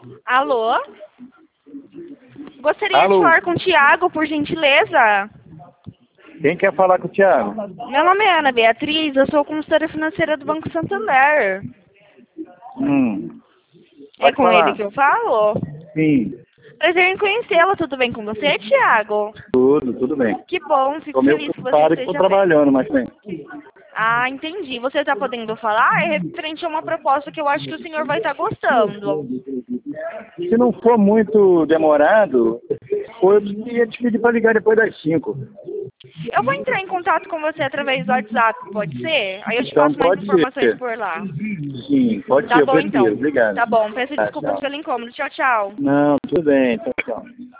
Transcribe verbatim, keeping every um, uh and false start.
Alô? Gostaria Alô? de falar com o Thiago, por gentileza. Quem quer falar com o Thiago? Meu nome é Ana Beatriz, eu sou consultora financeira do Banco Santander. Hum. É Pode com falar. ele que eu falo? Sim. Prazer em conhecê-la, tudo bem com você, Thiago? Tudo, tudo bem. Que bom, fico Estou meio feliz que você ocupado e estou esteja bem. trabalhando, mas bem. Ah, entendi. Você está podendo falar? É referente a uma proposta que eu acho que o senhor vai estar gostando. Se não for muito demorado, eu ia te pedir para ligar depois das cinco. Eu vou entrar em contato com você através do WhatsApp, pode ser? Aí eu te Então passo mais pode informações ser. por lá. Sim, pode Tá ser, eu bom, prefiro. então. Obrigado. Tá bom. Peço Tá, desculpas tchau. pelo incômodo. Tchau, tchau. Não, tudo bem. Tchau, tchau.